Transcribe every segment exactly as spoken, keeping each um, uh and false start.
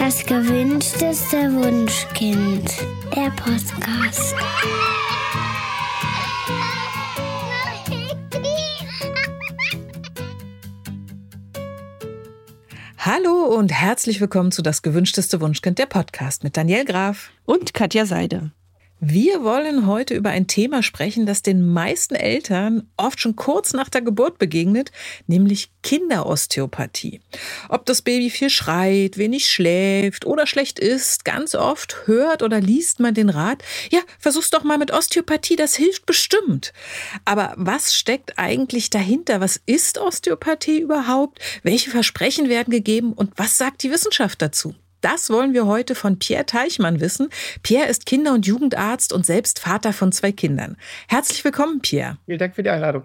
Das gewünschteste Wunschkind, der Podcast. Hallo und herzlich willkommen zu Das gewünschteste Wunschkind, der Podcast mit Danielle Graf und Katja Seide. Wir wollen heute über ein Thema sprechen, das den meisten Eltern oft schon kurz nach der Geburt begegnet, nämlich Kinderosteopathie. Ob das Baby viel schreit, wenig schläft oder schlecht isst, ganz oft hört oder liest man den Rat, ja, versuch's doch mal mit Osteopathie, das hilft bestimmt. Aber was steckt eigentlich dahinter? Was ist Osteopathie überhaupt? Welche Versprechen werden gegeben und was sagt die Wissenschaft dazu? Das wollen wir heute von Pierre Teichmann wissen. Pierre ist Kinder- und Jugendarzt und selbst Vater von zwei Kindern. Herzlich willkommen, Pierre. Vielen Dank für die Einladung.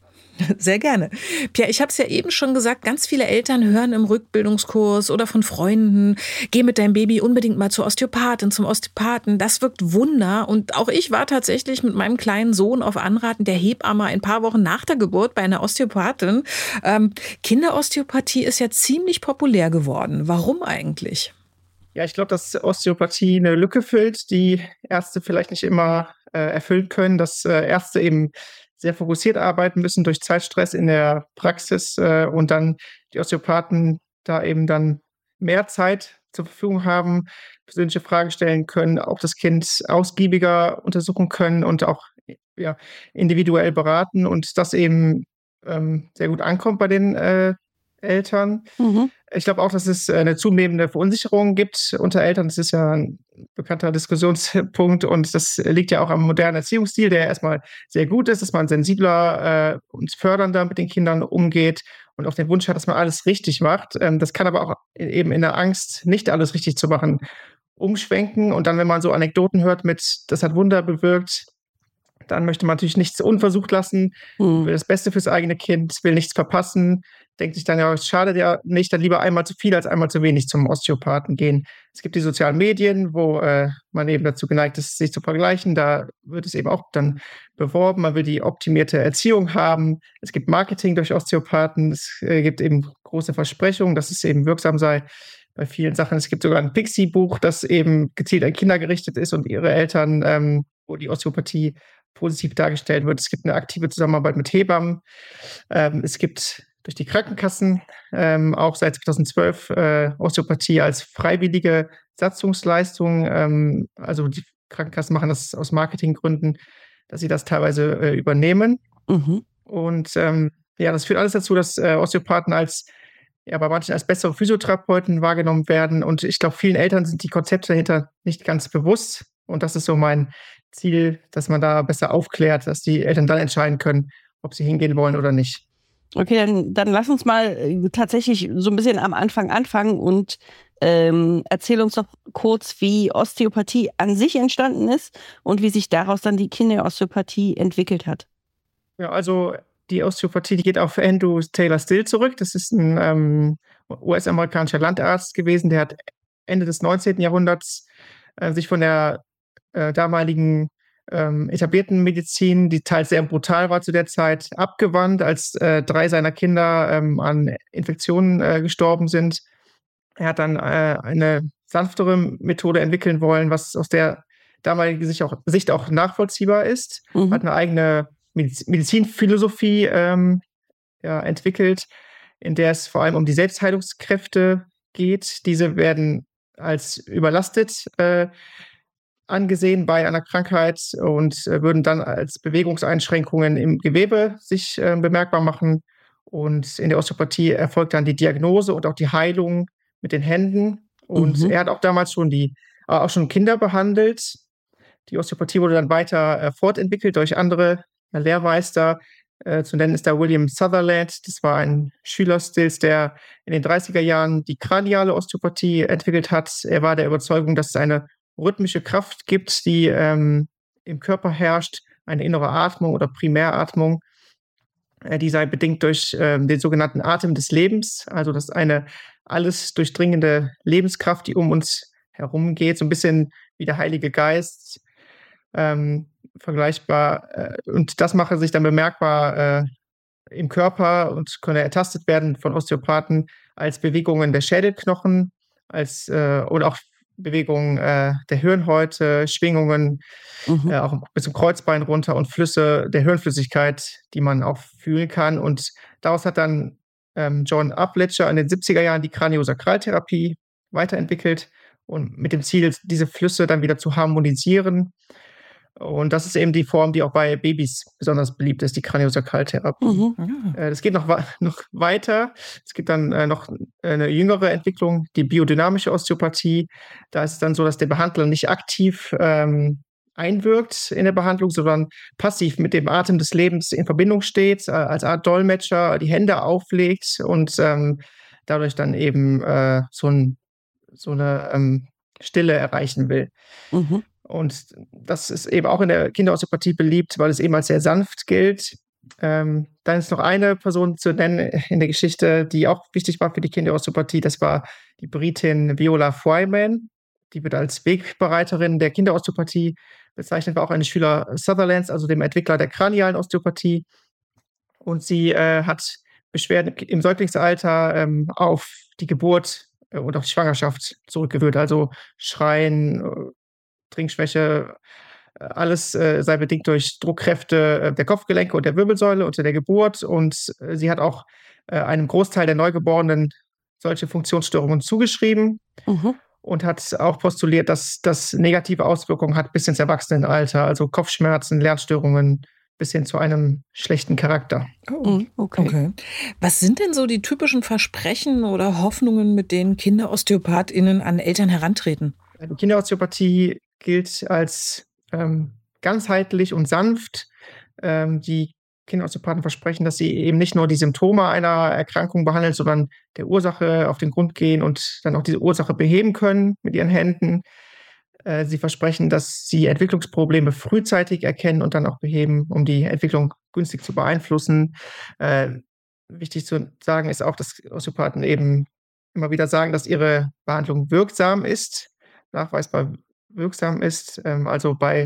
Sehr gerne. Pierre, ich habe es ja eben schon gesagt, ganz viele Eltern hören im Rückbildungskurs oder von Freunden, geh mit deinem Baby unbedingt mal zur Osteopathin, zum Osteopathen. Das wirkt Wunder. Und auch ich war tatsächlich mit meinem kleinen Sohn auf Anraten der Hebamme ein paar Wochen nach der Geburt bei einer Osteopathin. Ähm, Kinderosteopathie ist ja ziemlich populär geworden. Warum eigentlich? Ja, ich glaube, dass Osteopathie eine Lücke füllt, die Ärzte vielleicht nicht immer äh, erfüllen können, dass äh, Ärzte eben sehr fokussiert arbeiten müssen durch Zeitstress in der Praxis äh, und dann die Osteopathen da eben dann mehr Zeit zur Verfügung haben, persönliche Fragen stellen können, auch das Kind ausgiebiger untersuchen können und auch ja, individuell beraten und das eben ähm, sehr gut ankommt bei den äh, Eltern. Mhm. Ich glaube auch, dass es eine zunehmende Verunsicherung gibt unter Eltern. Das ist ja ein bekannter Diskussionspunkt und das liegt ja auch am modernen Erziehungsstil, der erstmal sehr gut ist, dass man sensibler äh, und fördernder mit den Kindern umgeht und auch den Wunsch hat, dass man alles richtig macht. Ähm, das kann aber auch eben in der Angst, nicht alles richtig zu machen, umschwenken. Und dann, wenn man so Anekdoten hört mit, das hat Wunder bewirkt, dann möchte man natürlich nichts unversucht lassen, mhm. will das Beste fürs eigene Kind, will nichts verpassen, denkt sich dann, ja, es schadet ja nicht, dann lieber einmal zu viel als einmal zu wenig zum Osteopathen gehen. Es gibt die sozialen Medien, wo äh, man eben dazu geneigt ist, sich zu vergleichen. Da wird es eben auch dann beworben, man will die optimierte Erziehung haben. Es gibt Marketing durch Osteopathen, es äh, gibt eben große Versprechungen, dass es eben wirksam sei bei vielen Sachen. Es gibt sogar ein Pixie-Buch, das eben gezielt an Kinder gerichtet ist und ihre Eltern, ähm, wo die Osteopathie positiv dargestellt wird. Es gibt eine aktive Zusammenarbeit mit Hebammen. Ähm, es gibt durch die Krankenkassen ähm, auch seit zweitausendzwölf äh, Osteopathie als freiwillige Satzungsleistung. Ähm, also die Krankenkassen machen das aus Marketinggründen, dass sie das teilweise äh, übernehmen. Mhm. Und ähm, ja, das führt alles dazu, dass äh, Osteopathen als ja, bei manchen als bessere Physiotherapeuten wahrgenommen werden. Und ich glaube, vielen Eltern sind die Konzepte dahinter nicht ganz bewusst. Und das ist so mein Ziel, dass man da besser aufklärt, dass die Eltern dann entscheiden können, ob sie hingehen wollen oder nicht. Okay, dann, dann lass uns mal tatsächlich so ein bisschen am Anfang anfangen und ähm, erzähl uns doch kurz, wie Osteopathie an sich entstanden ist und wie sich daraus dann die Kinderosteopathie entwickelt hat. Ja, also die Osteopathie, die geht auf Andrew Taylor Still zurück. Das ist ein ähm, U S-amerikanischer Landarzt gewesen, der hat Ende des neunzehnten Jahrhunderts äh, sich von der äh, damaligen ähm, etablierten Medizin, die teils sehr brutal war zu der Zeit, abgewandt, als äh, drei seiner Kinder ähm, an Infektionen äh, gestorben sind. Er hat dann äh, eine sanftere Methode entwickeln wollen, was aus der damaligen Sicht auch, Sicht auch nachvollziehbar ist. Mhm. Hat eine eigene Mediz- Medizinphilosophie ähm, ja, entwickelt, in der es vor allem um die Selbstheilungskräfte geht. Diese werden als überlastet äh, angesehen bei einer Krankheit und äh, würden dann als Bewegungseinschränkungen im Gewebe sich äh, bemerkbar machen. Und in der Osteopathie erfolgt dann die Diagnose und auch die Heilung mit den Händen. Und mhm. er hat auch damals schon die, äh, auch schon Kinder behandelt. Die Osteopathie wurde dann weiter äh, fortentwickelt durch andere äh, Lehrmeister. Äh, zu nennen ist da William Sutherland. Das war ein Schüler Stills, der in den dreißiger Jahren die kraniale Osteopathie entwickelt hat. Er war der Überzeugung, dass es eine rhythmische Kraft gibt, die ähm, im Körper herrscht, eine innere Atmung oder Primäratmung. Äh, die sei bedingt durch ähm, den sogenannten Atem des Lebens, also das ist eine alles durchdringende Lebenskraft, die um uns herum geht, so ein bisschen wie der Heilige Geist, ähm, vergleichbar. Äh, und das mache sich dann bemerkbar äh, im Körper und könne ertastet werden von Osteopathen als Bewegungen der Schädelknochen, als äh, oder auch Bewegungen äh, der Hirnhäute, Schwingungen, Mhm. äh, auch bis zum Kreuzbein runter und Flüsse der Hirnflüssigkeit, die man auch fühlen kann. Und daraus hat dann ähm, John Upledger in den siebziger Jahren die Kraniosakraltherapie weiterentwickelt und mit dem Ziel, diese Flüsse dann wieder zu harmonisieren. Und das ist eben die Form, die auch bei Babys besonders beliebt ist, die Kraniosakraltherapie. Mhm. Ja. Äh, das geht noch, wa- noch weiter. Es gibt dann äh, noch eine jüngere Entwicklung, die biodynamische Osteopathie. Da ist es dann so, dass der Behandler nicht aktiv ähm, einwirkt in der Behandlung, sondern passiv mit dem Atem des Lebens in Verbindung steht, äh, als Art Dolmetscher die Hände auflegt und ähm, dadurch dann eben äh, so, ein, so eine ähm, Stille erreichen will. Mhm. Und das ist eben auch in der Kinderosteopathie beliebt, weil es eben als sehr sanft gilt. Ähm, dann ist noch eine Person zu nennen in der Geschichte, die auch wichtig war für die Kinderosteopathie. Das war die Britin Viola Fryman. Die wird als Wegbereiterin der Kinderosteopathie bezeichnet, war auch eine Schüler Sutherlands, also dem Entwickler der kranialen Osteopathie. Und sie äh, hat Beschwerden im Säuglingsalter ähm, auf die Geburt äh, und auf die Schwangerschaft zurückgeführt. Also Schreien, äh, Trinkschwäche, äh, alles äh, sei bedingt durch Druckkräfte äh, der Kopfgelenke und der Wirbelsäule unter der Geburt. Und äh, sie hat auch äh, einem Großteil der Neugeborenen solche Funktionsstörungen zugeschrieben Mhm. und hat auch postuliert, dass das negative Auswirkungen hat bis ins Erwachsenenalter, also Kopfschmerzen, Lernstörungen bis hin zu einem schlechten Charakter. Oh. Mhm. Okay. Okay. Was sind denn so die typischen Versprechen oder Hoffnungen, mit denen KinderosteopathInnen an Eltern herantreten? Die Kinderosteopathie gilt als ähm, ganzheitlich und sanft. Ähm, die Kinderosteopathen versprechen, dass sie eben nicht nur die Symptome einer Erkrankung behandeln, sondern der Ursache auf den Grund gehen und dann auch diese Ursache beheben können mit ihren Händen. Äh, sie versprechen, dass sie Entwicklungsprobleme frühzeitig erkennen und dann auch beheben, um die Entwicklung günstig zu beeinflussen. Äh, wichtig zu sagen ist auch, dass Osteopathen eben immer wieder sagen, dass ihre Behandlung wirksam ist, nachweisbar wirksam ist. Ähm, also bei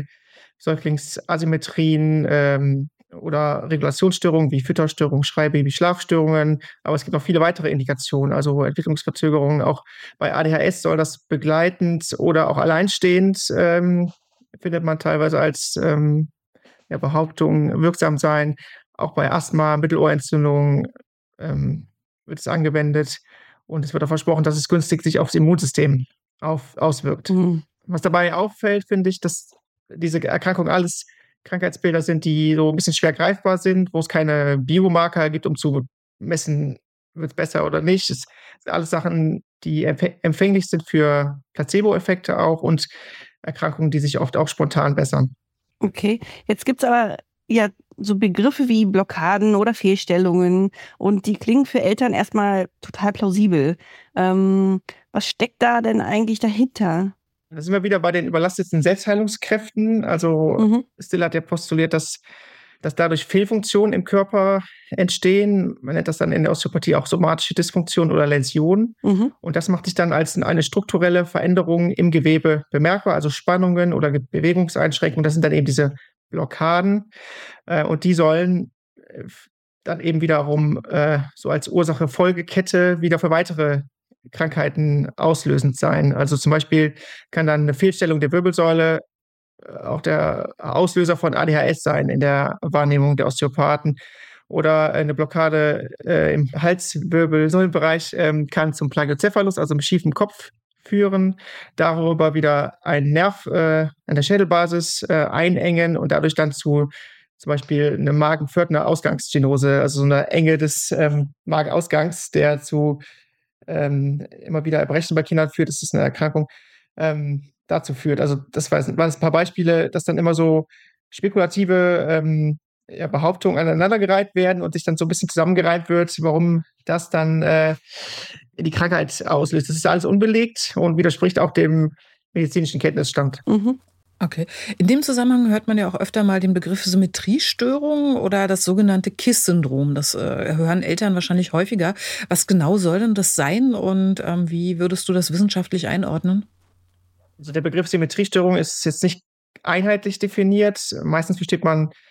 Säuglingsasymmetrien ähm, oder Regulationsstörungen wie Fütterstörungen, Schreibaby, Schlafstörungen. Aber es gibt noch viele weitere Indikationen, also Entwicklungsverzögerungen. Auch bei A D H S soll das begleitend oder auch alleinstehend, ähm, findet man teilweise als ähm, ja, Behauptung wirksam sein. Auch bei Asthma, Mittelohrentzündung ähm, wird es angewendet. Und es wird auch versprochen, dass es günstig sich aufs Immunsystem auf, auswirkt. Mhm. Was dabei auffällt, finde ich, dass diese Erkrankungen alles Krankheitsbilder sind, die so ein bisschen schwer greifbar sind, wo es keine Biomarker gibt, um zu messen, wird es besser oder nicht. Es sind alles Sachen, die empfänglich sind für Placebo-Effekte auch und Erkrankungen, die sich oft auch spontan bessern. Okay, jetzt gibt's aber ja so Begriffe wie Blockaden oder Fehlstellungen und die klingen für Eltern erstmal total plausibel. Ähm, was steckt da denn eigentlich dahinter? Da sind wir wieder bei den überlasteten Selbstheilungskräften. Also Mhm. Still hat ja postuliert, dass, dass dadurch Fehlfunktionen im Körper entstehen. Man nennt das dann in der Osteopathie auch somatische Dysfunktion oder Läsion. Mhm. Und das macht sich dann als eine strukturelle Veränderung im Gewebe bemerkbar, also Spannungen oder Ge- Bewegungseinschränkungen. Das sind dann eben diese Blockaden. Äh, und die sollen äh, dann eben wiederum äh, so als Ursache-Folgekette wieder für weitere Krankheiten auslösend sein. Also zum Beispiel kann dann eine Fehlstellung der Wirbelsäule äh, auch der Auslöser von A D H S sein in der Wahrnehmung der Osteopathen. Oder eine Blockade äh, im Halswirbelsäulenbereich ähm, kann zum Plagiocephalus, also einem schiefen Kopf, führen. Darüber wieder einen Nerv äh, an der Schädelbasis äh, einengen und dadurch dann zu zum Beispiel eine Magenpförtner-Ausgangsstenose, also so eine Enge des ähm, Magenausgangs, der zu ähm, immer wieder Erbrechen bei Kindern führt. Das ist eine Erkrankung, ähm, dazu führt. Also das waren ein paar Beispiele, dass dann immer so spekulative ähm, ja, Behauptungen aneinandergereiht werden und sich dann so ein bisschen zusammengereiht wird, warum das dann äh, die Krankheit auslöst. Das ist alles unbelegt und widerspricht auch dem medizinischen Kenntnisstand. Mhm. Okay. In dem Zusammenhang hört man ja auch öfter mal den Begriff Symmetriestörung oder das sogenannte K I S S-Syndrom. Das äh, hören Eltern wahrscheinlich häufiger. Was genau soll denn das sein und ähm, wie würdest du das wissenschaftlich einordnen? Also der Begriff Symmetriestörung ist jetzt nicht einheitlich definiert. Meistens versteht man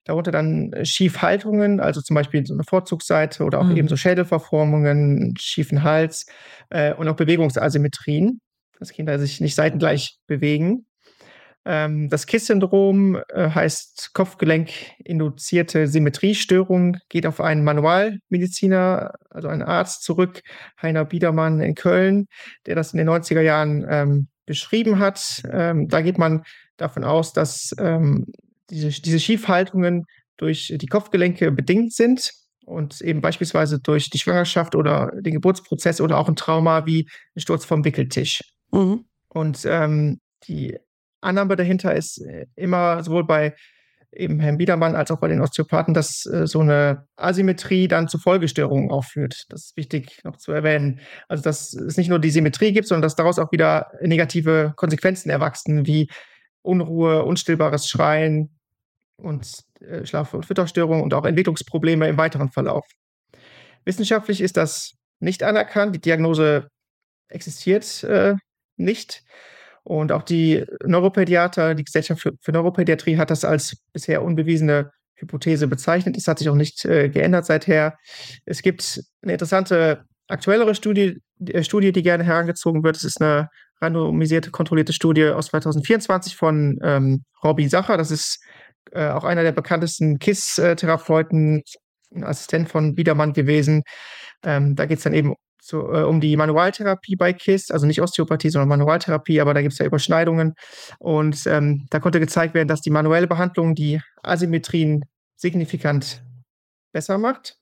darunter dann Schiefhaltungen, also zum Beispiel so eine Vorzugsseite oder auch mhm. eben so Schädelverformungen, schiefen Hals äh, und auch Bewegungsasymmetrien, dass Kinder sich nicht seitengleich bewegen. Ähm, das K I S-Syndrom äh, heißt Kopfgelenk-induzierte Symmetriestörung, geht auf einen Manualmediziner, also einen Arzt zurück, Heiner Biedermann in Köln, der das in den neunziger Jahren ähm, beschrieben hat. Ähm, da geht man davon aus, dass ähm, diese, diese Schiefhaltungen durch die Kopfgelenke bedingt sind und eben beispielsweise durch die Schwangerschaft oder den Geburtsprozess oder auch ein Trauma wie ein Sturz vom Wickeltisch. Mhm. Und ähm, die Annahme dahinter ist immer sowohl bei eben Herrn Biedermann als auch bei den Osteopathen, dass äh, so eine Asymmetrie dann zu Folgestörungen auch führt. Das ist wichtig noch zu erwähnen. Also dass es nicht nur die Symmetrie gibt, sondern dass daraus auch wieder negative Konsequenzen erwachsen, wie Unruhe, unstillbares Schreien und äh, Schlaf- und Fütterstörungen und auch Entwicklungsprobleme im weiteren Verlauf. Wissenschaftlich ist das nicht anerkannt. Die Diagnose existiert äh, nicht. Und auch die Neuropädiater, die Gesellschaft für, für Neuropädiatrie hat das als bisher unbewiesene Hypothese bezeichnet. Das hat sich auch nicht äh, geändert seither. Es gibt eine interessante aktuellere Studie, äh, Studie, die gerne herangezogen wird. Es ist eine randomisierte, kontrollierte Studie aus zwanzig vierundzwanzig von ähm, Robbie Sacher. Das ist äh, auch einer der bekanntesten K I S-Therapeuten, ein Assistent von Biedermann gewesen. Ähm, da geht es dann eben So, äh, um die Manualtherapie bei K I S, also nicht Osteopathie, sondern Manualtherapie, aber da gibt es ja Überschneidungen. Und ähm, da konnte gezeigt werden, dass die manuelle Behandlung die Asymmetrien signifikant besser macht.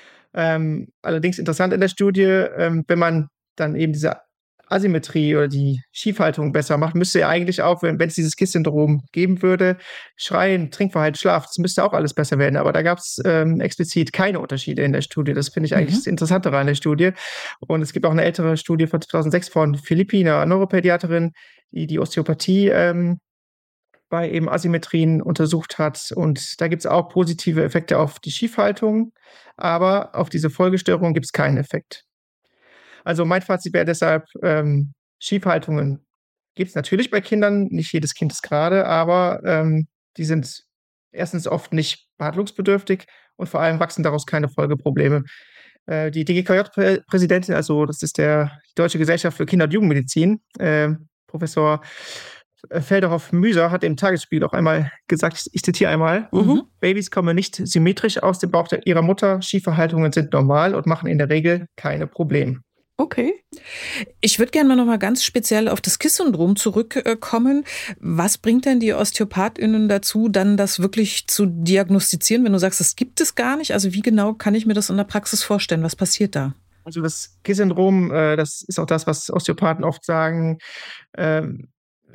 Ähm, allerdings interessant in der Studie, ähm, wenn man dann eben diese Asymmetrie oder die Schiefhaltung besser macht, müsste ja eigentlich auch, wenn es dieses K I S-Syndrom geben würde, Schreien, Trinkverhalten, Schlaf, das müsste auch alles besser werden. Aber da gab es ähm, explizit keine Unterschiede in der Studie. Das finde ich eigentlich mhm. das Interessantere an der Studie. Und es gibt auch eine ältere Studie von zweitausendsechs von Philippi, einer Neuropädiaterin, die die Osteopathie ähm, bei eben Asymmetrien untersucht hat. Und da gibt es auch positive Effekte auf die Schiefhaltung, aber auf diese Folgestörung gibt es keinen Effekt. Also mein Fazit wäre deshalb, ähm, Schiefhaltungen gibt es natürlich bei Kindern, nicht jedes Kind ist gerade, aber ähm, die sind erstens oft nicht behandlungsbedürftig und vor allem wachsen daraus keine Folgeprobleme. Äh, die D G K J-Präsidentin, also das ist der die Deutsche Gesellschaft für Kinder- und Jugendmedizin, äh, Professor Felderhoff-Müser, hat im Tagesspiegel auch einmal gesagt, ich zitiere einmal, mhm. Babys kommen nicht symmetrisch aus dem Bauch ihrer Mutter, schiefe Haltungen sind normal und machen in der Regel keine Probleme. Okay. Ich würde gerne mal noch mal ganz speziell auf das K I S-Syndrom zurückkommen. Was bringt denn die OsteopathInnen dazu, dann das wirklich zu diagnostizieren, wenn du sagst, das gibt es gar nicht? Also wie genau kann ich mir das in der Praxis vorstellen? Was passiert da? Also das K I S-Syndrom, äh, das ist auch das, was Osteopathen oft sagen, ähm,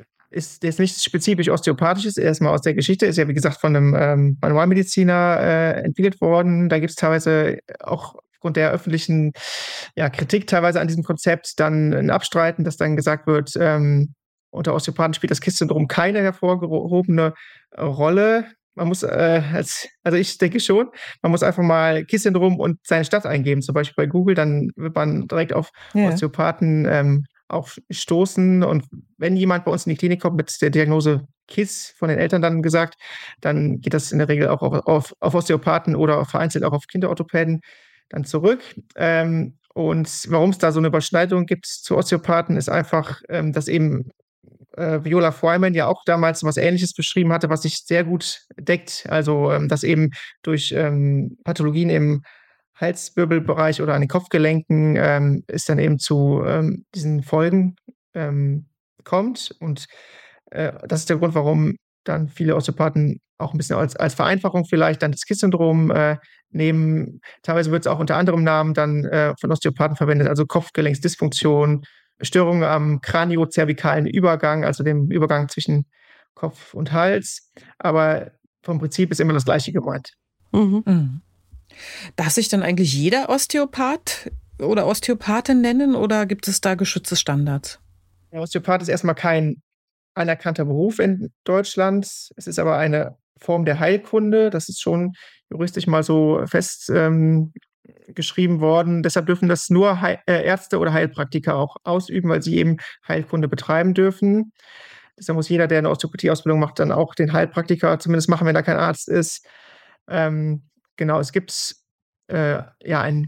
ist jetzt nicht spezifisch osteopathisches, erstmal aus der Geschichte, ist ja wie gesagt von einem ähm, Manualmediziner äh, entwickelt worden. Da gibt es teilweise auch aufgrund der öffentlichen ja, Kritik teilweise an diesem Konzept dann ein Abstreiten, dass dann gesagt wird, ähm, unter Osteopathen spielt das K I S-Syndrom keine hervorgehobene Rolle. Man muss, äh, als, also ich denke schon, man muss einfach mal K I S-Syndrom und seine Stadt eingeben, zum Beispiel bei Google, dann wird man direkt auf ja. Osteopathen ähm, auch stoßen. Und wenn jemand bei uns in die Klinik kommt mit der Diagnose K I S von den Eltern dann gesagt, dann geht das in der Regel auch auf, auf, auf Osteopathen oder vereinzelt auch auf Kinderorthopäden dann zurück. Ähm, und warum es da so eine Überschneidung gibt zu Osteopathen, ist einfach, ähm, dass eben äh, Viola Freiman ja auch damals was Ähnliches beschrieben hatte, was sich sehr gut deckt. Also, ähm, dass eben durch ähm, Pathologien im Halswirbelbereich oder an den Kopfgelenken ähm, es dann eben zu ähm, diesen Folgen ähm, kommt. Und äh, das ist der Grund, warum dann viele Osteopathen auch ein bisschen als, als Vereinfachung vielleicht dann das K I S-Syndrom äh, nehmen. Teilweise wird es auch unter anderem Namen dann äh, von Osteopathen verwendet, also Kopfgelenksdysfunktion, Störungen am kraniozervikalen Übergang, also dem Übergang zwischen Kopf und Hals. Aber vom Prinzip ist immer das Gleiche gemeint. Mhm. Mhm. Darf sich dann eigentlich jeder Osteopath oder Osteopathin nennen oder gibt es da geschützte Standards? Der Osteopath ist erstmal kein anerkannter Beruf in Deutschland. Es ist aber eine Form der Heilkunde. Das ist schon juristisch mal so fest ähm, geschrieben worden. Deshalb dürfen das nur Heil- äh, Ärzte oder Heilpraktiker auch ausüben, weil sie eben Heilkunde betreiben dürfen. Deshalb muss jeder, der eine Osteopathie-Ausbildung macht, dann auch den Heilpraktiker zumindest machen, wenn er kein Arzt ist. Ähm, genau, es gibt äh, ja ein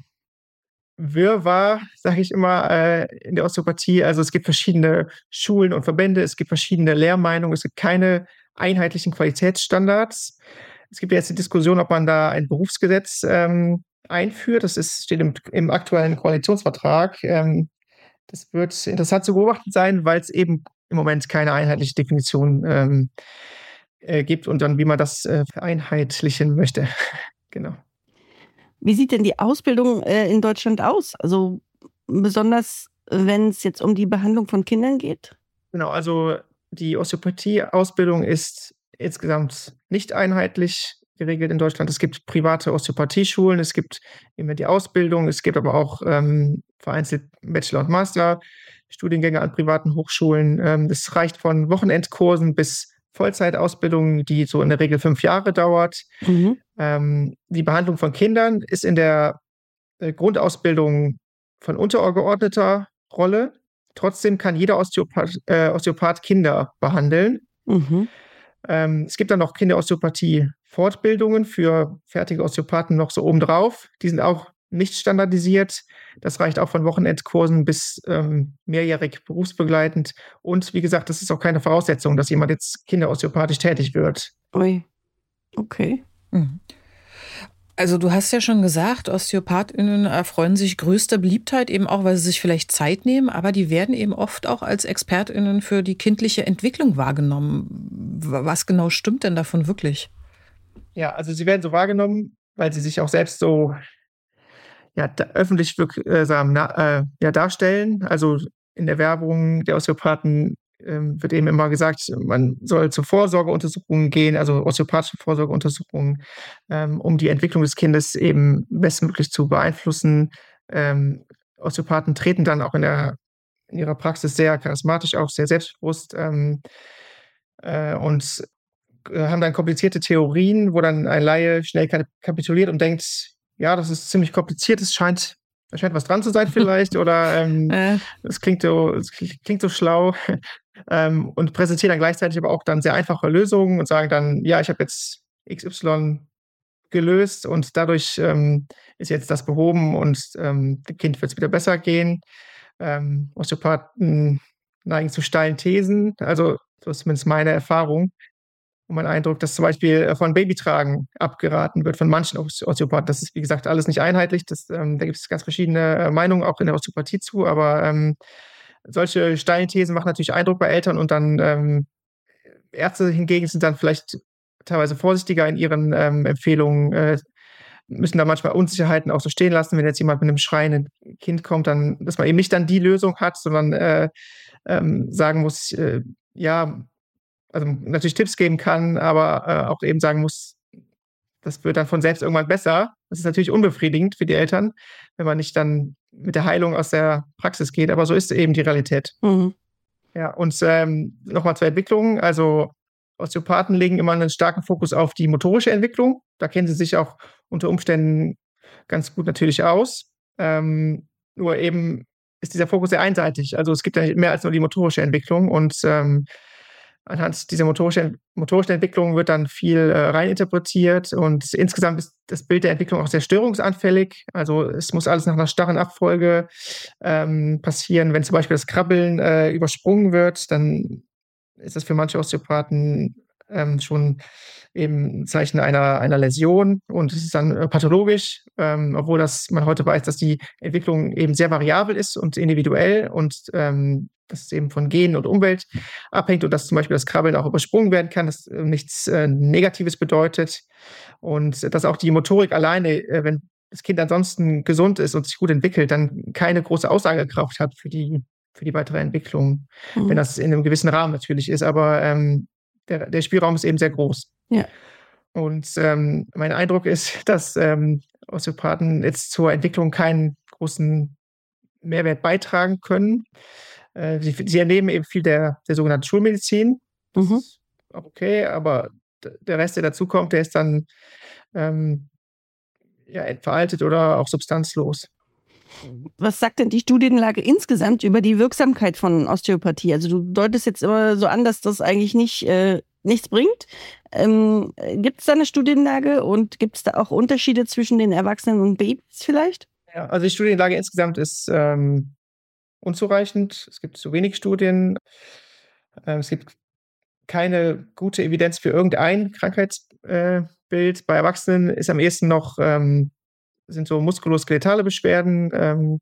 Wirrwarr, sage ich immer, äh, in der Osteopathie. Also es gibt verschiedene Schulen und Verbände, es gibt verschiedene Lehrmeinungen, es gibt keine einheitlichen Qualitätsstandards. Es gibt jetzt die Diskussion, ob man da ein Berufsgesetz ähm, einführt. Das ist, steht im, im aktuellen Koalitionsvertrag. Ähm, das wird interessant zu beobachten sein, weil es eben im Moment keine einheitliche Definition ähm, äh, gibt und dann, wie man das äh, vereinheitlichen möchte. Genau. Wie sieht denn die Ausbildung äh, in Deutschland aus? Also besonders, wenn es jetzt um die Behandlung von Kindern geht? Genau, also die Osteopathie-Ausbildung ist insgesamt nicht einheitlich geregelt in Deutschland. Es gibt private Osteopathieschulen, es gibt immer die Ausbildung, es gibt aber auch ähm, vereinzelt Bachelor- und Master-Studiengänge an privaten Hochschulen. Ähm, das reicht von Wochenendkursen bis Vollzeitausbildung, die so in der Regel fünf Jahre dauert. Mhm. Ähm, die Behandlung von Kindern ist in der äh, Grundausbildung von untergeordneter Rolle. Trotzdem kann jeder Osteopath, äh, Osteopath Kinder behandeln. Mhm. Ähm, es gibt dann noch Kinderosteopathie-Fortbildungen für fertige Osteopathen noch so obendrauf. Die sind auch nicht standardisiert. Das reicht auch von Wochenendkursen bis ähm, mehrjährig berufsbegleitend. Und wie gesagt, das ist auch keine Voraussetzung, dass jemand jetzt kinderosteopathisch tätig wird. Ui. Okay. Mhm. Also du hast ja schon gesagt, OsteopathInnen erfreuen sich größter Beliebtheit, eben auch, weil sie sich vielleicht Zeit nehmen, aber die werden eben oft auch als ExpertInnen für die kindliche Entwicklung wahrgenommen. Was genau stimmt denn davon wirklich? Ja, also sie werden so wahrgenommen, weil sie sich auch selbst so ja, da, öffentlich wirksam na, äh, ja, darstellen. Also in der Werbung der Osteopathen ähm, wird eben immer gesagt, man soll zu Vorsorgeuntersuchungen gehen, also osteopathische Vorsorgeuntersuchungen, ähm, um die Entwicklung des Kindes eben bestmöglich zu beeinflussen. Ähm, Osteopathen treten dann auch in, der, in ihrer Praxis sehr charismatisch auf, sehr selbstbewusst ähm, äh, und äh, haben dann komplizierte Theorien, wo dann ein Laie schnell kapituliert und denkt, ja, das ist ziemlich kompliziert, es scheint, es scheint was dran zu sein vielleicht oder ähm, Äh. das klingt so, das klingt so schlau ähm, und präsentieren dann gleichzeitig aber auch dann sehr einfache Lösungen und sagen dann, ja, ich habe jetzt X Y gelöst und dadurch ähm, ist jetzt das behoben und ähm, dem Kind wird es wieder besser gehen. Ähm, Osteopathen neigen zu steilen Thesen, also so ist zumindest meine Erfahrung. Und mein Eindruck, dass zum Beispiel von Babytragen abgeraten wird von manchen Osteopathen. Das ist, wie gesagt, alles nicht einheitlich. Das, ähm, da gibt es ganz verschiedene äh, Meinungen auch in der Osteopathie zu. Aber ähm, solche steilen Thesen machen natürlich Eindruck bei Eltern. Und dann ähm, Ärzte hingegen sind dann vielleicht teilweise vorsichtiger in ihren ähm, Empfehlungen, äh, müssen da manchmal Unsicherheiten auch so stehen lassen. Wenn jetzt jemand mit einem schreienden Kind kommt, dann, dass man eben nicht dann die Lösung hat, sondern äh, ähm, sagen muss, äh, ja, also natürlich Tipps geben kann, aber äh, auch eben sagen muss, das wird dann von selbst irgendwann besser. Das ist natürlich unbefriedigend für die Eltern, wenn man nicht dann mit der Heilung aus der Praxis geht, aber so ist eben die Realität. Mhm. Ja, und ähm, nochmal zur Entwicklung. Also Osteopathen legen immer einen starken Fokus auf die motorische Entwicklung. Da kennen sie sich auch unter Umständen ganz gut natürlich aus. Ähm, nur eben ist dieser Fokus sehr einseitig. Also es gibt ja mehr als nur die motorische Entwicklung und ähm, anhand dieser motorischen, motorischen Entwicklung wird dann viel äh, reininterpretiert und insgesamt ist das Bild der Entwicklung auch sehr störungsanfällig. Also es muss alles nach einer starren Abfolge ähm, passieren. Wenn zum Beispiel das Krabbeln äh, übersprungen wird, dann ist das für manche Osteopathen ähm, schon eben ein Zeichen einer, einer Läsion und es ist dann äh, pathologisch, ähm, obwohl das, man heute weiß, dass die Entwicklung eben sehr variabel ist und individuell und ähm, dass es eben von Genen und Umwelt abhängt und dass zum Beispiel das Krabbeln auch übersprungen werden kann, das äh, nichts äh, Negatives bedeutet und dass auch die Motorik alleine, äh, wenn das Kind ansonsten gesund ist und sich gut entwickelt, dann keine große Aussagekraft hat für die, für die weitere Entwicklung, mhm. wenn das in einem gewissen Rahmen natürlich ist, aber ähm, der, der Spielraum ist eben sehr groß. Ja. Und ähm, mein Eindruck ist, dass ähm, Osteopathen jetzt zur Entwicklung keinen großen Mehrwert beitragen können. Äh, sie, sie ernehmen eben viel der, der sogenannten Schulmedizin. Das Mhm. ist auch okay, aber d- der Rest, der dazukommt, der ist dann ähm, ja, veraltet oder auch substanzlos. Was sagt denn die Studienlage insgesamt über die Wirksamkeit von Osteopathie? Also du deutest jetzt immer so an, dass das eigentlich nicht, äh, nichts bringt. Ähm, gibt es da eine Studienlage und gibt es da auch Unterschiede zwischen den Erwachsenen und Babys vielleicht? Ja, also die Studienlage insgesamt ist ähm, unzureichend. Es gibt zu wenig Studien. Ähm, es gibt keine gute Evidenz für irgendein Krankheitsbild. Äh, Bei Erwachsenen ist am ehesten noch, ähm, sind so muskuloskeletale Beschwerden. Ähm,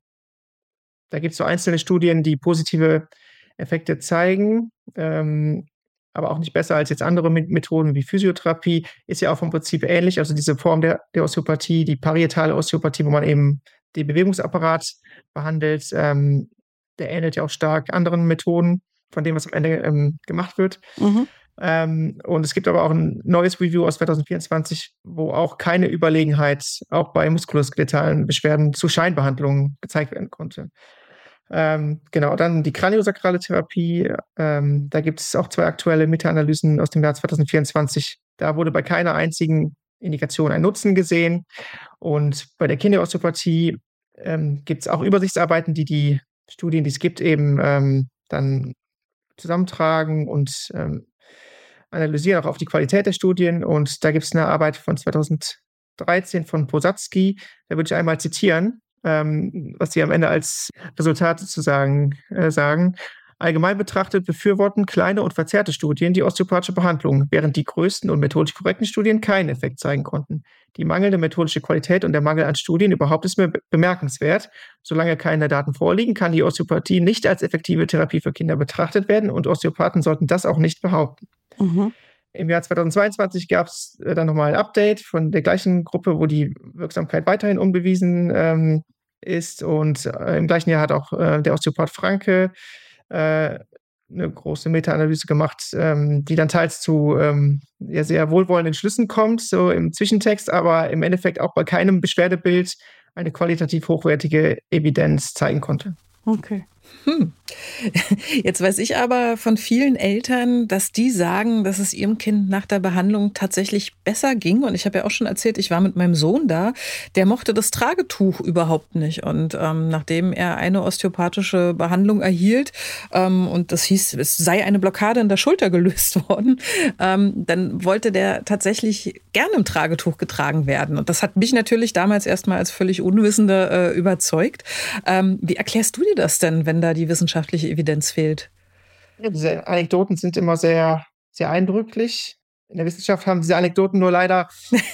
da gibt es so einzelne Studien, die positive Effekte zeigen, ähm, aber auch nicht besser als jetzt andere Methoden wie Physiotherapie. Ist ja auch vom Prinzip ähnlich. Also diese Form der, der Osteopathie, die parietale Osteopathie, wo man eben den Bewegungsapparat behandelt, ähm, der ähnelt ja auch stark anderen Methoden, von dem, was am Ende ähm, gemacht wird. Mhm. Ähm, und es gibt aber auch ein neues Review aus zwanzig vierundzwanzig, wo auch keine Überlegenheit auch bei muskuloskeletalen Beschwerden zu Scheinbehandlungen gezeigt werden konnte. Ähm, genau, dann die kraniosakrale Therapie. Ähm, da gibt es auch zwei aktuelle Meta-Analysen aus dem Jahr zwanzig vierundzwanzig. Da wurde bei keiner einzigen Indikation ein Nutzen gesehen. Und bei der Kinderosteopathie ähm, gibt es auch Übersichtsarbeiten, die die Studien, die es gibt, eben ähm, dann zusammentragen und ähm, analysieren auch auf die Qualität der Studien. Und da gibt es eine Arbeit von zweitausenddreizehn von Posadsky. Da würde ich einmal zitieren, ähm, was sie am Ende als Resultat sozusagen äh, sagen. Allgemein betrachtet befürworten kleine und verzerrte Studien die osteopathische Behandlung, während die größten und methodisch korrekten Studien keinen Effekt zeigen konnten. Die mangelnde methodische Qualität und der Mangel an Studien überhaupt ist bemerkenswert. Solange keine Daten vorliegen, kann die Osteopathie nicht als effektive Therapie für Kinder betrachtet werden und Osteopathen sollten das auch nicht behaupten. Mhm. Im Jahr zweitausendzweiundzwanzig gab es äh, dann nochmal ein Update von der gleichen Gruppe, wo die Wirksamkeit weiterhin unbewiesen ähm, ist. Und äh, im gleichen Jahr hat auch äh, der Osteopath Franke äh, eine große Meta-Analyse gemacht, ähm, die dann teils zu ähm, ja, sehr wohlwollenden Schlüssen kommt, so im Zwischentext, aber im Endeffekt auch bei keinem Beschwerdebild eine qualitativ hochwertige Evidenz zeigen konnte. Okay. Hm. Jetzt weiß ich aber von vielen Eltern, dass die sagen, dass es ihrem Kind nach der Behandlung tatsächlich besser ging. Und ich habe ja auch schon erzählt, ich war mit meinem Sohn da, der mochte das Tragetuch überhaupt nicht. Und ähm, nachdem er eine osteopathische Behandlung erhielt ähm, und das hieß, es sei eine Blockade in der Schulter gelöst worden, ähm, dann wollte der tatsächlich gerne im Tragetuch getragen werden. Und das hat mich natürlich damals erstmal als völlig Unwissende äh, überzeugt. Ähm, wie erklärst du dir das denn, wenn da die wissenschaftliche Evidenz fehlt? Ja, diese Anekdoten sind immer sehr, sehr eindrücklich. In der Wissenschaft haben diese Anekdoten nur leider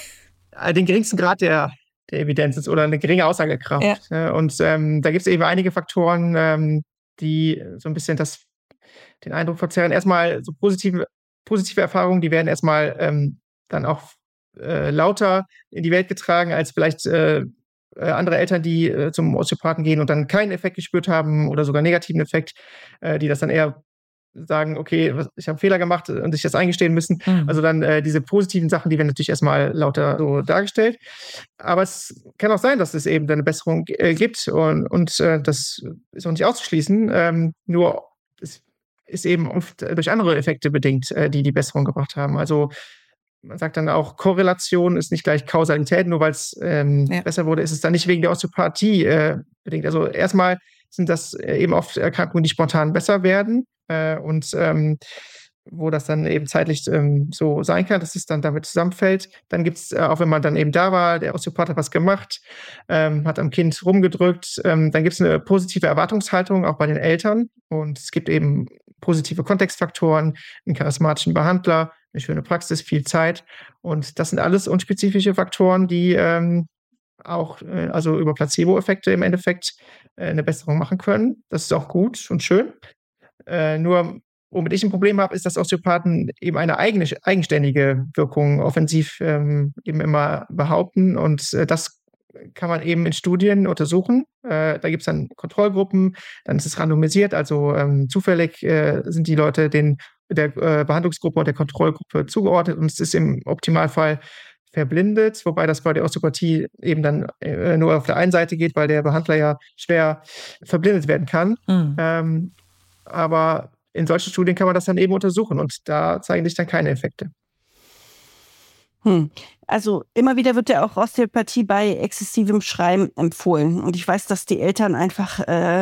den geringsten Grad der, der Evidenz oder eine geringe Aussagekraft. Ja. Und ähm, da gibt es eben einige Faktoren, ähm, die so ein bisschen das, den Eindruck verzerren. Erstmal so positive, positive Erfahrungen, die werden erstmal ähm, dann auch äh, lauter in die Welt getragen, als vielleicht äh, andere Eltern, die äh, zum Osteopathen gehen und dann keinen Effekt gespürt haben oder sogar negativen Effekt, äh, die das dann eher sagen, okay, ich habe einen Fehler gemacht und sich das eingestehen müssen. Mhm. Also dann äh, diese positiven Sachen, die werden natürlich erstmal lauter so dargestellt. Aber es kann auch sein, dass es eben eine Besserung äh, gibt und, und äh, das ist auch nicht auszuschließen. Ähm, nur es ist eben oft durch andere Effekte bedingt, äh, die die Besserung gebracht haben. Also man sagt dann auch, Korrelation ist nicht gleich Kausalität, nur weil es ähm, ja. besser wurde, ist es dann nicht wegen der Osteopathie äh, bedingt. Also erstmal sind das eben oft Erkrankungen, die spontan besser werden äh, und ähm, wo das dann eben zeitlich ähm, so sein kann, dass es dann damit zusammenfällt. Dann gibt es, äh, auch wenn man dann eben da war, der Osteopath hat was gemacht, ähm, hat am Kind rumgedrückt, ähm, dann gibt es eine positive Erwartungshaltung auch bei den Eltern und es gibt eben positive Kontextfaktoren, einen charismatischen Behandler, eine schöne Praxis, viel Zeit. Und das sind alles unspezifische Faktoren, die ähm, auch äh, also über Placebo-Effekte im Endeffekt äh, eine Besserung machen können. Das ist auch gut und schön. Äh, nur, womit ich ein Problem habe, ist, dass Osteopathen eben eine eigene, eigenständige Wirkung offensiv ähm, eben immer behaupten. Und äh, das kann man eben in Studien untersuchen. Äh, da gibt es dann Kontrollgruppen, dann ist es randomisiert, also ähm, zufällig äh, sind die Leute den, der äh, Behandlungsgruppe und der Kontrollgruppe zugeordnet und es ist im Optimalfall verblindet, wobei das bei der Osteopathie eben dann äh, nur auf der einen Seite geht, weil der Behandler ja schwer verblindet werden kann. Mhm. Ähm, aber in solchen Studien kann man das dann eben untersuchen und da zeigen sich dann keine Effekte. Hm. Also immer wieder wird ja auch Osteopathie bei exzessivem Schreiben empfohlen. Und ich weiß, dass die Eltern einfach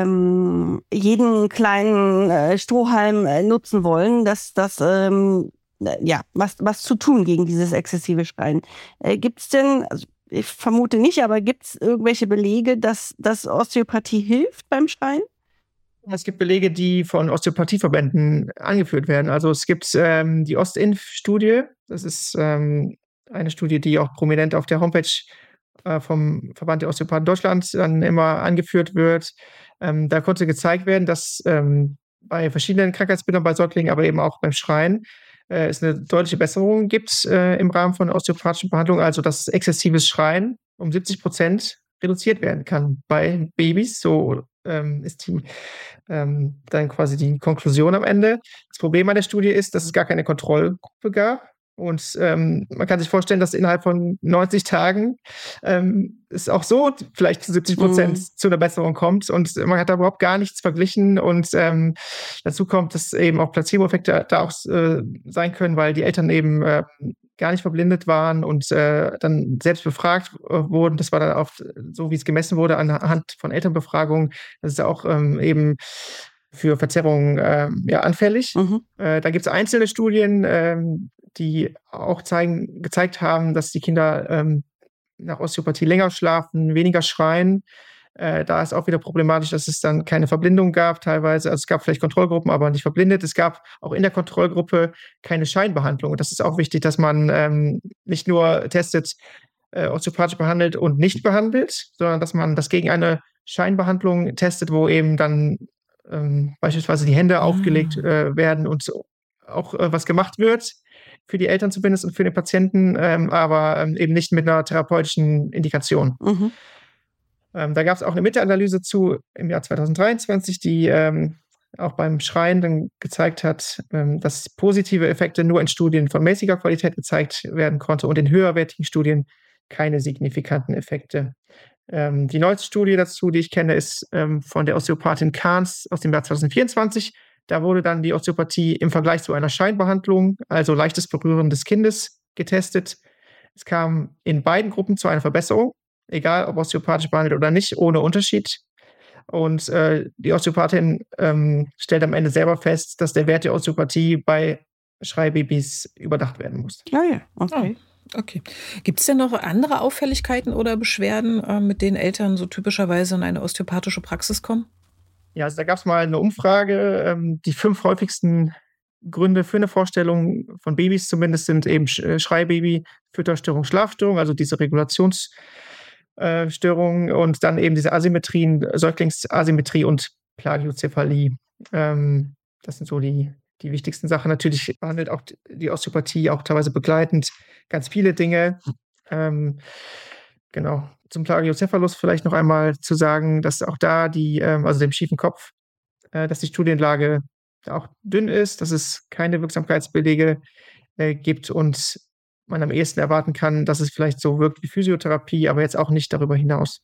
ähm, jeden kleinen äh, Strohhalm äh, nutzen wollen, dass das ähm, ja, was, was zu tun gegen dieses exzessive Schreien. Äh, gibt es denn, also ich vermute nicht, aber gibt es irgendwelche Belege, dass, dass Osteopathie hilft beim Schreien? Es gibt Belege, die von Osteopathieverbänden angeführt werden. Also es gibt ähm, die Ostinf-Studie. Das ist ähm, eine Studie, die auch prominent auf der Homepage äh, vom Verband der Osteopathen Deutschland dann immer angeführt wird. Ähm, da konnte gezeigt werden, dass ähm, bei verschiedenen Krankheitsbildern bei Säuglingen, aber eben auch beim Schreien, äh, es eine deutliche Besserung gibt äh, im Rahmen von osteopathischen Behandlungen. Also dass exzessives Schreien um siebzig Prozent reduziert werden kann bei Babys. So ähm, ist die, ähm, dann quasi die Konklusion am Ende. Das Problem an der Studie ist, dass es gar keine Kontrollgruppe gab. Und ähm, man kann sich vorstellen, dass innerhalb von neunzig Tagen ähm, es auch so vielleicht zu siebzig Prozent mhm. zu einer Besserung kommt. Und man hat da überhaupt gar nichts verglichen. Und ähm, dazu kommt, dass eben auch Placebo-Effekte da auch äh, sein können, weil die Eltern eben äh, gar nicht verblindet waren und äh, dann selbst befragt äh, wurden. Das war dann auch so, wie es gemessen wurde, anhand von Elternbefragungen. Das ist auch ähm, eben für Verzerrungen äh, ja, anfällig. Mhm. Äh, da gibt es einzelne Studien, ähm, die auch zeigen, gezeigt haben, dass die Kinder ähm, nach Osteopathie länger schlafen, weniger schreien. Äh, da ist auch wieder problematisch, dass es dann keine Verblindung gab teilweise. Also es gab vielleicht Kontrollgruppen, aber nicht verblindet. Es gab auch in der Kontrollgruppe keine Scheinbehandlung. Und das ist auch wichtig, dass man ähm, nicht nur testet, äh, osteopathisch behandelt und nicht behandelt, sondern dass man das gegen eine Scheinbehandlung testet, wo eben dann ähm, beispielsweise die Hände mhm. aufgelegt äh, werden und auch äh, was gemacht wird. Für die Eltern zumindest und für den Patienten, ähm, aber ähm, eben nicht mit einer therapeutischen Indikation. Mhm. Ähm, da gab es auch eine Meta-Analyse zu im Jahr zwanzig dreiundzwanzig, die ähm, auch beim Schreien dann gezeigt hat, ähm, dass positive Effekte nur in Studien von mäßiger Qualität gezeigt werden konnte und in höherwertigen Studien keine signifikanten Effekte. Ähm, die neueste Studie dazu, die ich kenne, ist ähm, von der Osteopathin Kahns aus dem Jahr zwanzig vierundzwanzig. Da wurde dann die Osteopathie im Vergleich zu einer Scheinbehandlung, also leichtes Berühren des Kindes, getestet. Es kam in beiden Gruppen zu einer Verbesserung, egal ob osteopathisch behandelt oder nicht, ohne Unterschied. Und äh, die Osteopathin ähm, stellt am Ende selber fest, dass der Wert der Osteopathie bei Schreibabys überdacht werden muss. Ja, ja, okay. Oh, okay. Gibt es denn noch andere Auffälligkeiten oder Beschwerden, äh, mit denen Eltern so typischerweise in eine osteopathische Praxis kommen? Ja, also da gab es mal eine Umfrage. Ähm, die fünf häufigsten Gründe für eine Vorstellung von Babys zumindest sind eben Schreibaby, Fütterstörung, Schlafstörung, also diese Regulationsstörungen äh, und dann eben diese Asymmetrien, Säuglingsasymmetrie und Plagiozephalie. Ähm, das sind so die, die wichtigsten Sachen. Natürlich behandelt auch die Osteopathie auch teilweise begleitend ganz viele Dinge. Ähm, genau. Zum Plagiocephalus vielleicht noch einmal zu sagen, dass auch da die, also dem schiefen Kopf, dass die Studienlage auch dünn ist, dass es keine Wirksamkeitsbelege gibt und man am ehesten erwarten kann, dass es vielleicht so wirkt wie Physiotherapie, aber jetzt auch nicht darüber hinaus.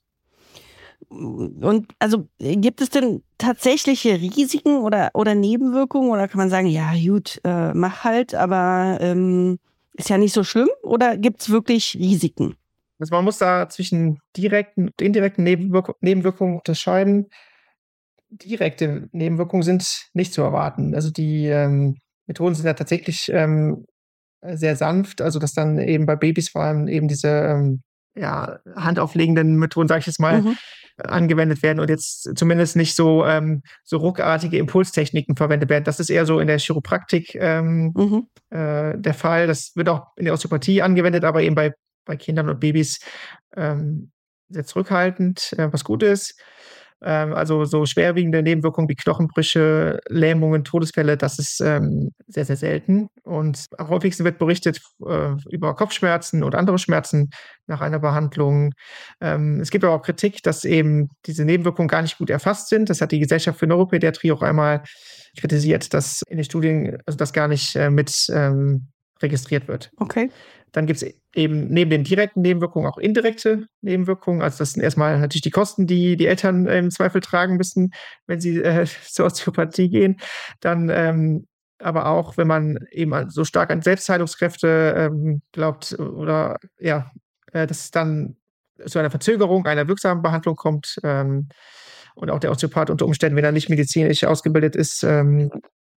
Und also gibt es denn tatsächliche Risiken oder, oder Nebenwirkungen oder kann man sagen, ja gut, äh, mach halt, aber ähm, ist ja nicht so schlimm oder gibt es wirklich Risiken? Also man muss da zwischen direkten und indirekten Nebenwirk- Nebenwirkungen unterscheiden. Direkte Nebenwirkungen sind nicht zu erwarten. Also die ähm, Methoden sind ja tatsächlich ähm, sehr sanft, also dass dann eben bei Babys vor allem eben diese ähm, ja, handauflegenden Methoden, sage ich jetzt mal, mhm. angewendet werden und jetzt zumindest nicht so, ähm, so ruckartige Impulstechniken verwendet werden. Das ist eher so in der Chiropraktik ähm, mhm. äh, der Fall. Das wird auch in der Osteopathie angewendet, aber eben bei bei Kindern und Babys ähm, sehr zurückhaltend, äh, was gut ist. Ähm, also so schwerwiegende Nebenwirkungen wie Knochenbrüche, Lähmungen, Todesfälle, das ist ähm, sehr, sehr selten. Und am häufigsten wird berichtet äh, über Kopfschmerzen und andere Schmerzen nach einer Behandlung. Ähm, es gibt aber auch Kritik, dass eben diese Nebenwirkungen gar nicht gut erfasst sind. Das hat die Gesellschaft für Neuropädiatrie auch einmal kritisiert, dass in den Studien also das gar nicht äh, mit ähm, registriert wird. Okay. Dann gibt es eben neben den direkten Nebenwirkungen auch indirekte Nebenwirkungen. Also das sind erstmal natürlich die Kosten, die die Eltern im Zweifel tragen müssen, wenn sie äh, zur Osteopathie gehen. Dann ähm, aber auch, wenn man eben so stark an Selbstheilungskräfte ähm, glaubt oder ja, äh, dass es dann zu einer Verzögerung einer wirksamen Behandlung kommt ähm, und auch der Osteopath unter Umständen, wenn er nicht medizinisch ausgebildet ist, ähm,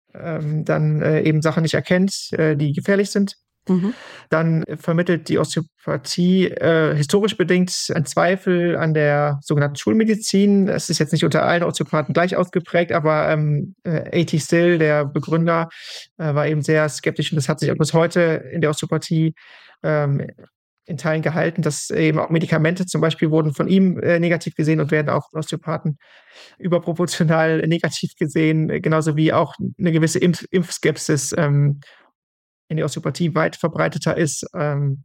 ähm, dann äh, eben Sachen nicht erkennt, äh, die gefährlich sind. Mhm. Dann vermittelt die Osteopathie äh, historisch bedingt einen Zweifel an der sogenannten Schulmedizin. Es ist jetzt nicht unter allen Osteopathen gleich ausgeprägt, aber ähm, A T Still, der Begründer, äh, war eben sehr skeptisch und das hat sich auch bis heute in der Osteopathie ähm, in Teilen gehalten, dass eben auch Medikamente zum Beispiel wurden von ihm äh, negativ gesehen und werden auch von Osteopathen überproportional negativ gesehen, genauso wie auch eine gewisse Impf- Impfskepsis ähm, in der Osteopathie weit verbreiteter ist ähm,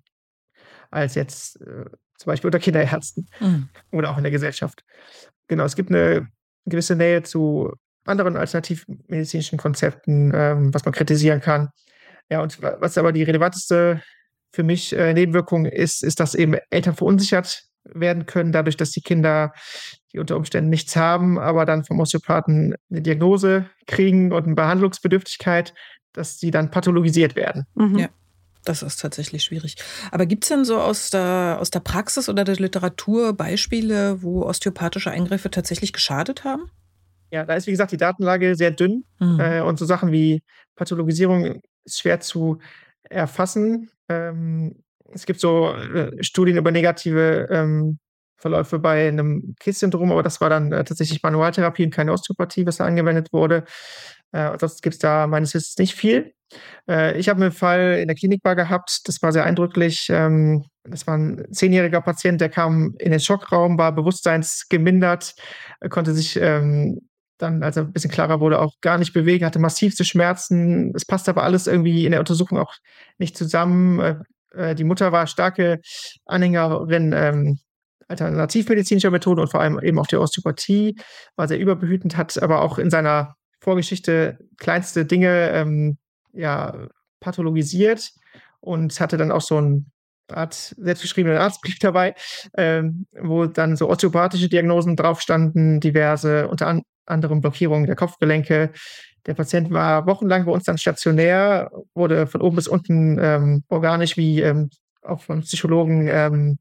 als jetzt äh, zum Beispiel unter Kinderärzten mhm. oder auch in der Gesellschaft. Genau, es gibt eine gewisse Nähe zu anderen alternativmedizinischen Konzepten, ähm, was man kritisieren kann. Ja, und was aber die relevanteste für mich äh, Nebenwirkung ist, ist, dass eben Eltern verunsichert werden können, dadurch, dass die Kinder, die unter Umständen nichts haben, aber dann vom Osteopathen eine Diagnose kriegen und eine Behandlungsbedürftigkeit, dass die dann pathologisiert werden. Mhm. Ja, das ist tatsächlich schwierig. Aber gibt es denn so aus der, aus der Praxis oder der Literatur Beispiele, wo osteopathische Eingriffe tatsächlich geschadet haben? Ja, da ist, wie gesagt, die Datenlage sehr dünn. Mhm. Äh, und so Sachen wie Pathologisierung ist schwer zu erfassen. Ähm, es gibt so äh, Studien über negative ähm, Verläufe bei einem Kiss-Syndrom, aber das war dann äh, tatsächlich Manualtherapie und keine Osteopathie, was da angewendet wurde. Äh, sonst gibt es da meines Wissens nicht viel. Äh, ich habe einen Fall in der Klinik mal gehabt, das war sehr eindrücklich. Ähm, das war ein zehnjähriger Patient, der kam in den Schockraum, war bewusstseinsgemindert, äh, konnte sich ähm, dann, als er ein bisschen klarer wurde, auch gar nicht bewegen, hatte massivste Schmerzen. Es passte aber alles irgendwie in der Untersuchung auch nicht zusammen. Äh, die Mutter war starke Anhängerin ähm, alternativmedizinischer Methoden und vor allem eben auch der Osteopathie, war sehr überbehütend, hat aber auch in seiner Vorgeschichte kleinste Dinge ähm, ja, pathologisiert und hatte dann auch so eine Art selbstgeschriebenen Arztbrief dabei, ähm, wo dann so osteopathische Diagnosen drauf standen, diverse, unter an, anderem Blockierungen der Kopfgelenke. Der Patient war wochenlang bei uns dann stationär, wurde von oben bis unten ähm, organisch wie ähm, auch von Psychologen ähm,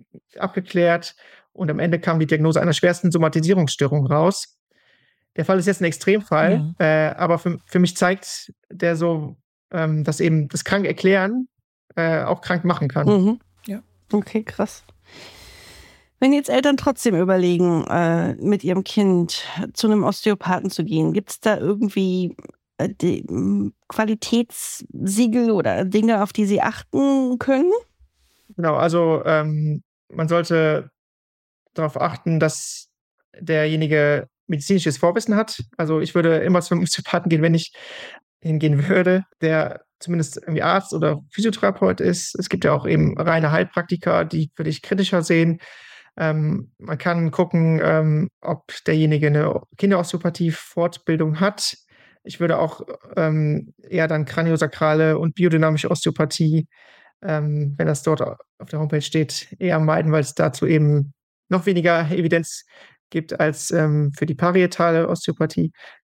abgeklärt und am Ende kam die Diagnose einer schwersten Somatisierungsstörung raus. Der Fall ist jetzt ein Extremfall, mhm. äh, aber für, für mich zeigt der so, ähm, dass eben das krank erklären äh, auch krank machen kann. Mhm. Ja. Okay, krass. Wenn jetzt Eltern trotzdem überlegen, äh, mit ihrem Kind zu einem Osteopathen zu gehen, gibt es da irgendwie äh, die, Qualitätssiegel oder Dinge, auf die sie achten können? Genau, also ähm, man sollte darauf achten, dass derjenige medizinisches Vorwissen hat. Also ich würde immer zum Osteopathen gehen, wenn ich hingehen würde, der zumindest irgendwie Arzt oder Physiotherapeut ist. Es gibt ja auch eben reine Heilpraktiker, die würde ich kritischer sehen. Ähm, man kann gucken, ähm, ob derjenige eine Kinderosteopathie-Fortbildung hat. Ich würde auch ähm, eher dann kraniosakrale und biodynamische Osteopathie, ähm, wenn das dort auf der Homepage steht, eher meiden, weil es dazu eben noch weniger Evidenz gibt als ähm, für die parietale Osteopathie.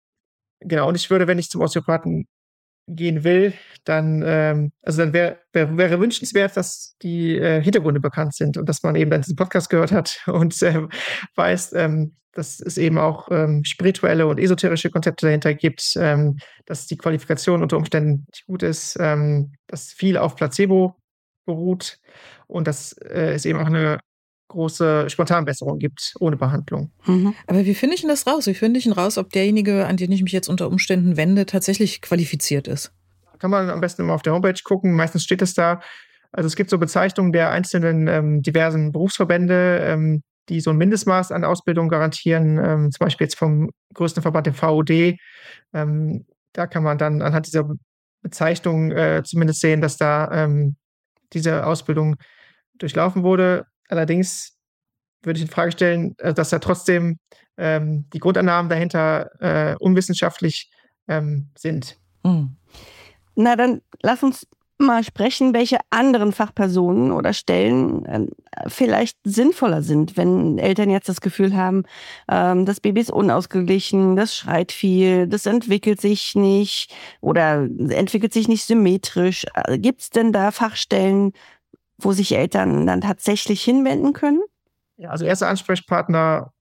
Genau, und ich würde, wenn ich zum Osteopathen gehen will, dann, ähm, also dann wäre wär, wäre wünschenswert, dass die äh, Hintergründe bekannt sind und dass man eben dann diesen Podcast gehört hat und äh, weiß, ähm, dass es eben auch ähm, spirituelle und esoterische Konzepte dahinter gibt, ähm, dass die Qualifikation unter Umständen nicht gut ist, ähm, dass viel auf Placebo beruht und dass äh, es eben auch eine große Spontanbesserung gibt, ohne Behandlung. Mhm. Aber wie finde ich denn das raus? Wie finde ich denn raus, ob derjenige, an den ich mich jetzt unter Umständen wende, tatsächlich qualifiziert ist? Kann man am besten immer auf der Homepage gucken. Meistens steht es da. Also es gibt so Bezeichnungen der einzelnen ähm, diversen Berufsverbände, ähm, die so ein Mindestmaß an Ausbildung garantieren. Ähm, zum Beispiel jetzt vom größten Verband, dem V O D. Ähm, da kann man dann anhand dieser Bezeichnung äh, zumindest sehen, dass da ähm, diese Ausbildung durchlaufen wurde. Allerdings würde ich in Frage stellen, dass da trotzdem ähm, die Grundannahmen dahinter äh, unwissenschaftlich ähm, sind. Hm. Na, dann lass uns mal sprechen, welche anderen Fachpersonen oder Stellen äh, vielleicht sinnvoller sind, wenn Eltern jetzt das Gefühl haben, ähm, das Baby ist unausgeglichen, das schreit viel, das entwickelt sich nicht oder entwickelt sich nicht symmetrisch. Äh, gibt es denn da Fachstellen, wo sich Eltern dann tatsächlich hinwenden können? Ja, also erster Ansprechpartner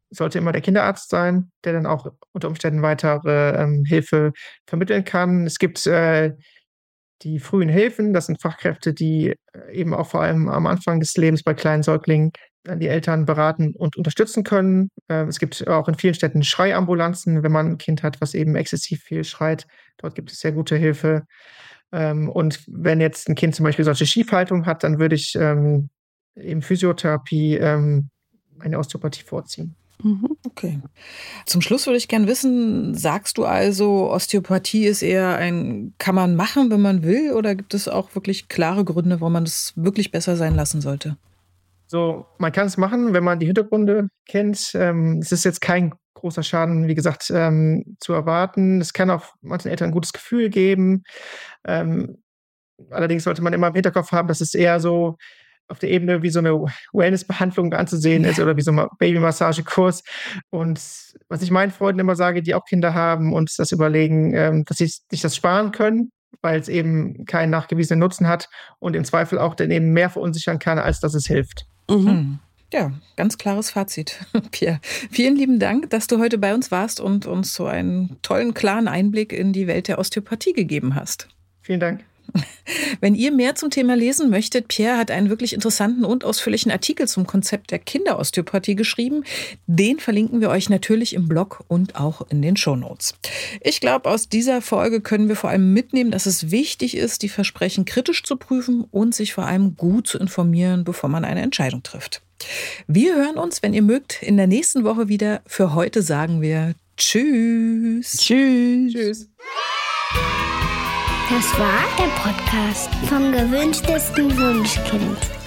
sollte immer der Kinderarzt sein, der dann auch unter Umständen weitere ähm, Hilfe vermitteln kann. Es gibt äh, die frühen Hilfen, das sind Fachkräfte, die eben auch vor allem am Anfang des Lebens bei kleinen Säuglingen die Eltern beraten und unterstützen können. Äh, es gibt auch in vielen Städten Schreiambulanzen, wenn man ein Kind hat, was eben exzessiv viel schreit. Dort gibt es sehr gute Hilfe. Ähm, und wenn jetzt ein Kind zum Beispiel solche Schiefhaltung hat, dann würde ich ähm, eben Physiotherapie, ähm, eine Osteopathie vorziehen. Okay. Zum Schluss würde ich gerne wissen, sagst du also, Osteopathie ist eher ein, kann man machen, wenn man will, oder gibt es auch wirklich klare Gründe, warum man das wirklich besser sein lassen sollte? So, man kann es machen, wenn man die Hintergründe kennt. Ähm, es ist jetzt kein großer Schaden, wie gesagt, ähm, zu erwarten. Es kann auch manchen Eltern ein gutes Gefühl geben. Ähm, allerdings sollte man immer im Hinterkopf haben, dass es eher so auf der Ebene wie so eine Wellness-Behandlung anzusehen ist oder wie so ein Babymassagekurs. Und was ich meinen Freunden immer sage, die auch Kinder haben und das überlegen, ähm, dass sie sich das sparen können, weil es eben keinen nachgewiesenen Nutzen hat und im Zweifel auch dann eben mehr verunsichern kann, als dass es hilft. Mhm. Ja, ganz klares Fazit, Pierre. Vielen lieben Dank, dass du heute bei uns warst und uns so einen tollen, klaren Einblick in die Welt der Osteopathie gegeben hast. Vielen Dank. Wenn ihr mehr zum Thema lesen möchtet, Pierre hat einen wirklich interessanten und ausführlichen Artikel zum Konzept der Kinderosteopathie geschrieben. Den verlinken wir euch natürlich im Blog und auch in den Shownotes. Ich glaube, aus dieser Folge können wir vor allem mitnehmen, dass es wichtig ist, die Versprechen kritisch zu prüfen und sich vor allem gut zu informieren, bevor man eine Entscheidung trifft. Wir hören uns, wenn ihr mögt, in der nächsten Woche wieder. Für heute sagen wir Tschüss. Tschüss. Tschüss. Das war der Podcast vom gewünschtesten Wunschkind.